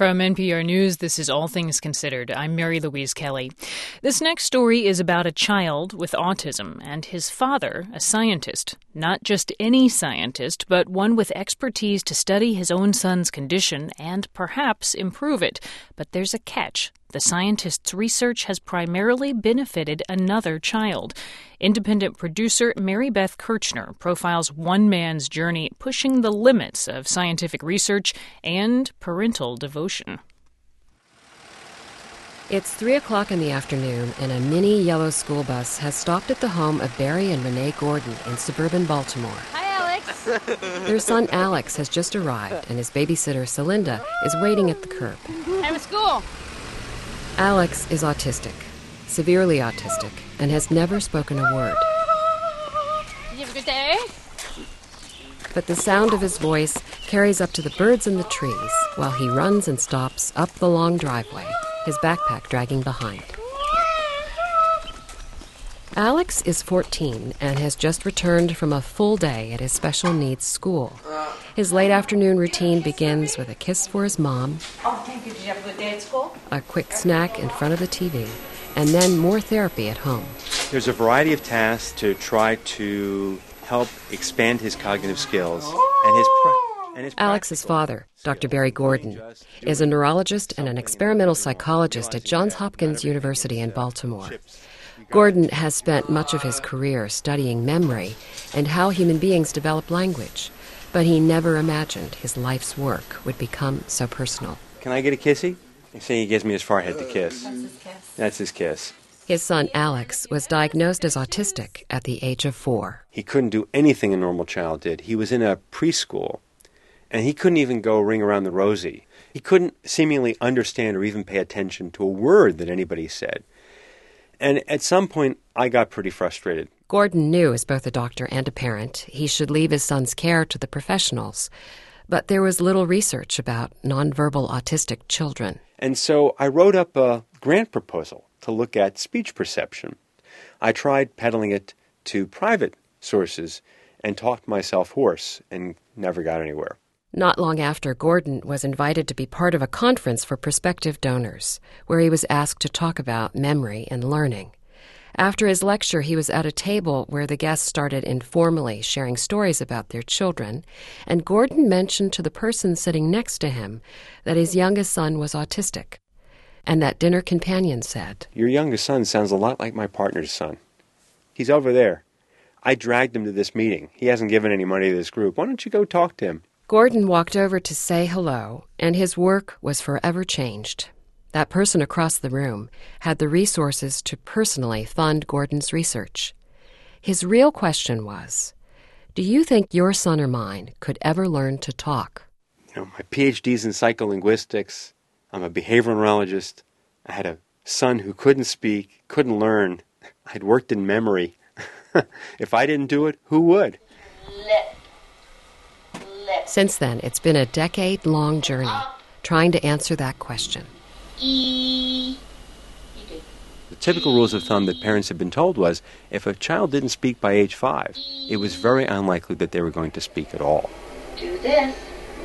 From NPR News, this is All Things Considered. I'm Mary Louise Kelly. This next story is about a child with autism and his father, a scientist. Not just any scientist, but one with expertise to study his own son's condition and perhaps improve it. But there's a catch. The scientist's research has primarily benefited another child. Independent producer Mary Beth Kirchner profiles one man's journey pushing the limits of scientific research and parental devotion. It's 3 o'clock in the afternoon, and a mini yellow school bus has stopped at the home of Barry and Renee Gordon in suburban Baltimore. Hi, Alex. Their son Alex has just arrived, and his babysitter Celinda is waiting at the curb. How was school? Alex is autistic, severely autistic, and has never spoken a word. Did you have a good day? But the sound of his voice carries up to the birds in the trees while he runs and stops up the long driveway, his backpack dragging behind. Alex is 14 and has just returned from a full day at his special needs school. His late afternoon routine begins with a kiss for his mom, Oh, thank you. Did you have a good day at school? a quick snack in front of the TV, and then more therapy at home. There's a variety of tasks to try to help expand his cognitive skills and his Alex's father, Dr. Barry Gordon, is a neurologist and an experimental psychologist at Johns Hopkins University in Baltimore. Gordon has spent much of his career studying memory and how human beings develop language, but he never imagined his life's work would become so personal. Can I get a kissy? They say he gives me his forehead to kiss. That's his kiss. That's his kiss. His son Alex was diagnosed as autistic at the age of 4. He couldn't do anything a normal child did. He was in a preschool, and he couldn't even go ring around the rosy. He couldn't seemingly understand or even pay attention to a word that anybody said. And at some point, I got pretty frustrated. Gordon knew, as both a doctor and a parent, he should leave his son's care to the professionals. But there was little research about nonverbal autistic children. And so I wrote up a grant proposal to look at speech perception. I tried peddling it to private sources and talked myself hoarse and never got anywhere. Not long after, Gordon was invited to be part of a conference for prospective donors, where he was asked to talk about memory and learning. After his lecture, he was at a table where the guests started informally sharing stories about their children, and Gordon mentioned to the person sitting next to him that his youngest son was autistic. And that dinner companion said, "Your youngest son sounds a lot like my partner's son. He's over there. I dragged him to this meeting. He hasn't given any money to this group. Why don't you go talk to him?" Gordon walked over to say hello, and his work was forever changed. That person across the room had the resources to personally fund Gordon's research. His real question was, do you think your son or mine could ever learn to talk? My PhD's in psycholinguistics. I'm a behavioral neurologist. I had a son who couldn't speak, couldn't learn. I'd worked in memory. If I didn't do it, who would? Since then, it's been a decade-long journey trying to answer that question. The typical rules of thumb that parents have been told was, if a child didn't speak by age 5, it was very unlikely that they were going to speak at all. Do this.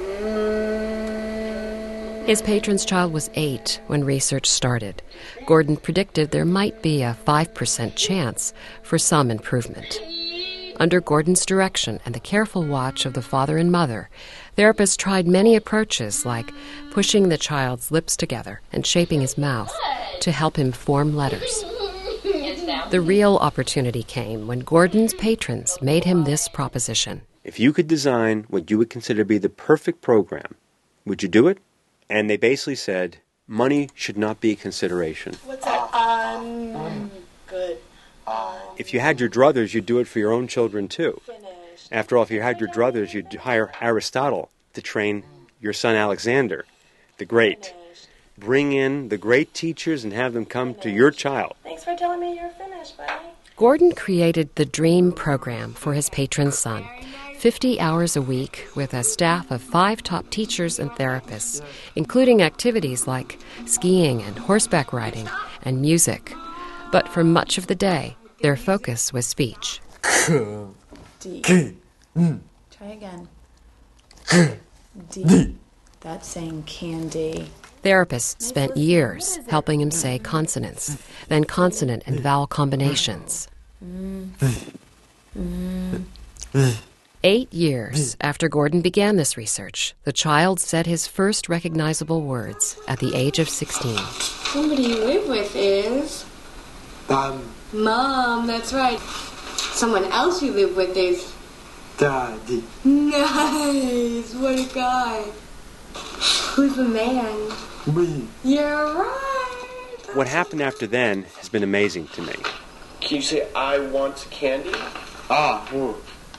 His patron's child was 8 when research started. Gordon predicted there might be a 5% chance for some improvement. Under Gordon's direction and the careful watch of the father and mother, therapists tried many approaches like pushing the child's lips together and shaping his mouth to help him form letters. The real opportunity came when Gordon's patrons made him this proposition. If you could design what you would consider to be the perfect program, would you do it? And they basically said, money should not be a consideration. What's that? Good. If you had your druthers, you'd do it for your own children, too. Finished. After all, if you had your druthers, you'd hire Aristotle to train your son Alexander, the Great. Bring in the great teachers and have them come to your child. Thanks for telling me you're finished, buddy. Gordon created the DREAM program for his patron's son. 50 hours a week with a staff of 5 top teachers and therapists, including activities like skiing and horseback riding and music. But for much of the day, their focus was speech. D. Try again. D. That's saying candy. Therapists spent years helping him say consonants, then consonant and vowel combinations. 8 years after Gordon began this research, the child said his first recognizable words at the age of 16. Somebody you live with is... Mom, that's right. Someone else you live with is... Daddy. Nice! What a guy. Who's the man? Me. You're right. What happened after then has been amazing to me. Can you say, I want candy? I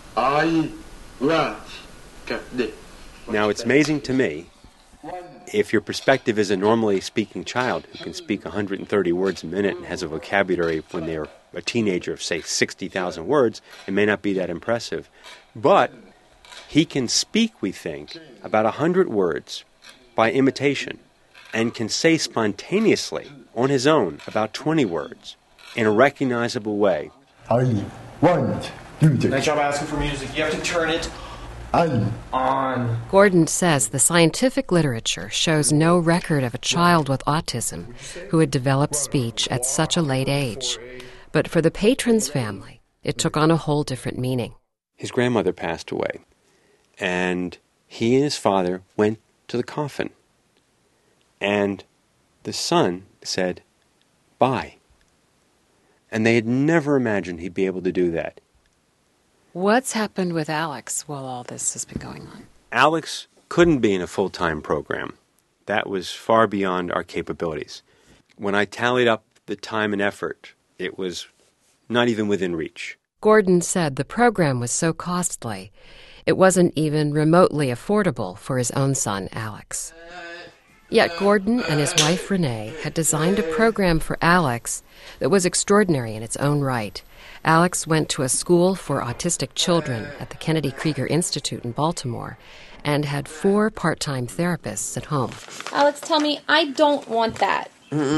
want candy. Now, it's amazing to me, if your perspective is a normally speaking child who can speak 130 words a minute and has a vocabulary when they're a teenager of, say, 60,000 words, it may not be that impressive. But he can speak, we think, about 100 words by imitation and can say spontaneously, on his own, about 20 words in a recognizable way. I want music. Nice job asking for music. You have to turn it on. Gordon says the scientific literature shows no record of a child with autism who had developed speech at such a late age. But for the Patrons family, it took on a whole different meaning. His grandmother passed away, and he and his father went to the coffin. And the son said, bye. And they had never imagined he'd be able to do that. What's happened with Alex while all this has been going on? Alex couldn't be in a full-time program. That was far beyond our capabilities. When I tallied up the time and effort, it was not even within reach. Gordon said the program was so costly, it wasn't even remotely affordable for his own son, Alex. Yet Gordon and his wife, Renee, had designed a program for Alex that was extraordinary in its own right. Alex went to a school for autistic children at the Kennedy Krieger Institute in Baltimore and had 4 part-time therapists at home. Alex, tell me, I don't want that.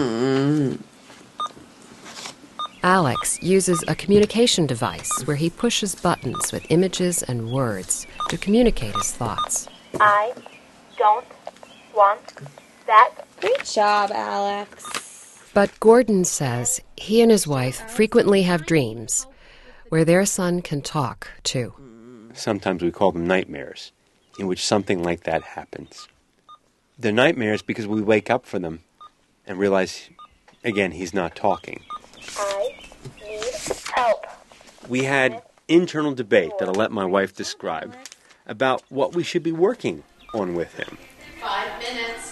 Alex uses a communication device where he pushes buttons with images and words to communicate his thoughts. I don't want that. Great job, Alex. But Gordon says he and his wife frequently have dreams where their son can talk, too. Sometimes we call them nightmares, in which something like that happens. They're nightmares because we wake up from them and realize, again, he's not talking. I need help. We had internal debate that I'll let my wife describe about what we should be working on with him. 5 minutes.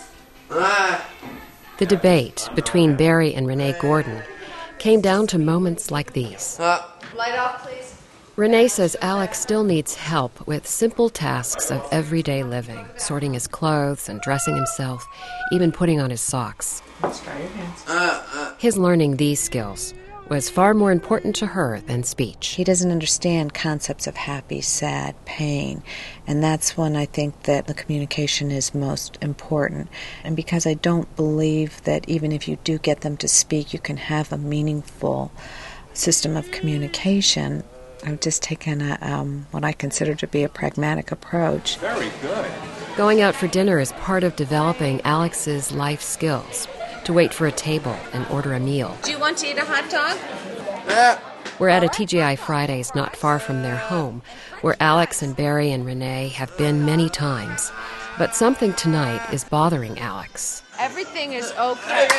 The debate between Barry and Renee Gordon came down to moments like these. Light off, please. Renee says Alex still needs help with simple tasks of everyday living, sorting his clothes and dressing himself, even putting on his socks. Let's try your hands. His learning these skills was far more important to her than speech. He doesn't understand concepts of happy, sad, pain, and that's when I think that the communication is most important. And because I don't believe that even if you do get them to speak, you can have a meaningful system of communication, I've just taken what I consider to be a pragmatic approach. Very good. Going out for dinner is part of developing Alex's life skills, to wait for a table and order a meal. Do you want to eat a hot dog? We're at a TGI Fridays not far from their home, where Alex and Barry and Renee have been many times. But something tonight is bothering Alex. Everything is okay.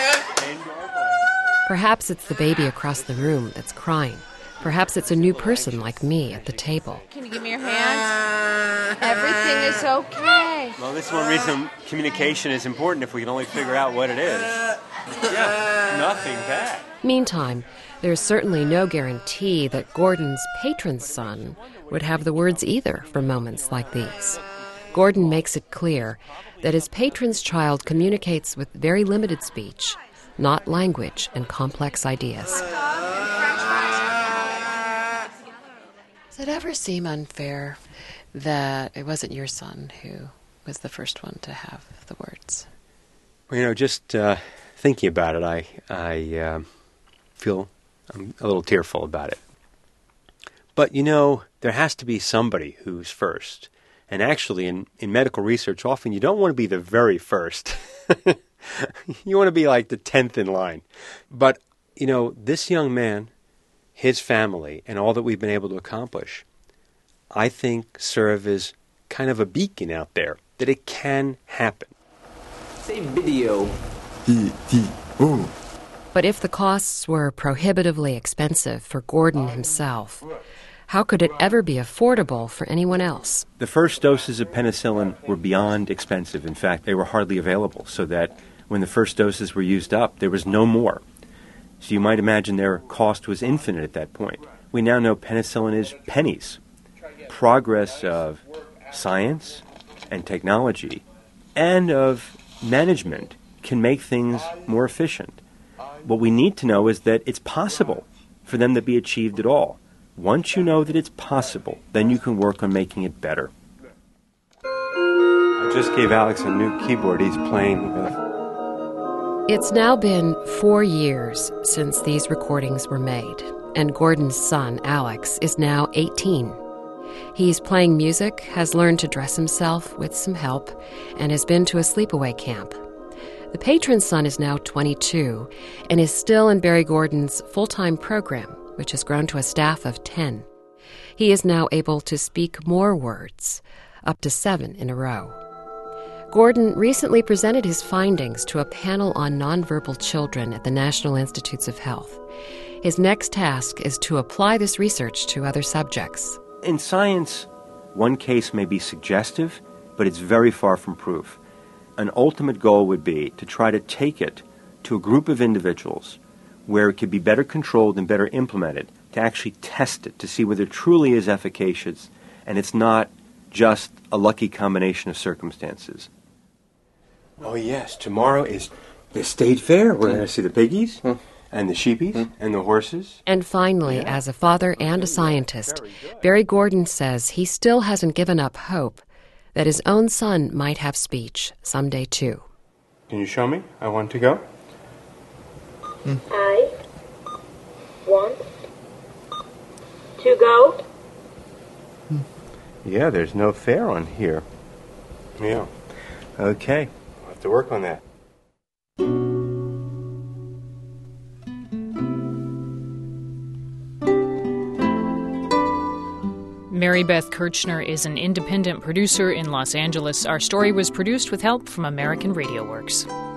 Perhaps it's the baby across the room that's crying. Perhaps it's a new person like me at the table. Can you give me your hands? Everything is okay. Well, this is one reason communication is important if we can only figure out what it is. Yeah, nothing bad. Meantime, there's certainly no guarantee that Gordon's patron son would have the words either for moments like these. Gordon makes it clear that his patron's child communicates with very limited speech, not language and complex ideas. Does it ever seem unfair that it wasn't your son who was the first one to have the words? Well, just thinking about it, I feel I'm a little tearful about it. But, there has to be somebody who's first. And actually, in medical research, often you don't want to be the very first. You want to be like the 10th in line. But, this young man, his family, and all that we've been able to accomplish, I think serve as kind of a beacon out there that it can happen. Say video. But if the costs were prohibitively expensive for Gordon himself, how could it ever be affordable for anyone else? The first doses of penicillin were beyond expensive. In fact, they were hardly available, so that when the first doses were used up, there was no more. So you might imagine their cost was infinite at that point. We now know penicillin is pennies. Progress of science and technology and of management can make things more efficient. What we need to know is that it's possible for them to be achieved at all. Once you know that it's possible, then you can work on making it better. I just gave Alex a new keyboard he's playing with. It's now been 4 years since these recordings were made, and Gordon's son, Alex, is now 18. He's playing music, has learned to dress himself with some help, and has been to a sleepaway camp. The patron's son is now 22 and is still in Barry Gordon's full-time program, which has grown to a staff of 10. He is now able to speak more words, up to 7 in a row. Gordon recently presented his findings to a panel on nonverbal children at the National Institutes of Health. His next task is to apply this research to other subjects. In science, one case may be suggestive, but it's very far from proof. An ultimate goal would be to try to take it to a group of individuals where it could be better controlled and better implemented, to actually test it, to see whether it truly is efficacious, and it's not just a lucky combination of circumstances. Oh yes, tomorrow is the state fair. We're going to see the piggies and the sheepies and the horses. And finally, as a father and a scientist, Barry Gordon says he still hasn't given up hope that his own son might have speech someday too. Can you show me? I want to go. I want to go. Yeah, there's no fair on here. Yeah. Okay. I'll have to work on that. Mary Beth Kirchner is an independent producer in Los Angeles. Our story was produced with help from American Radio Works.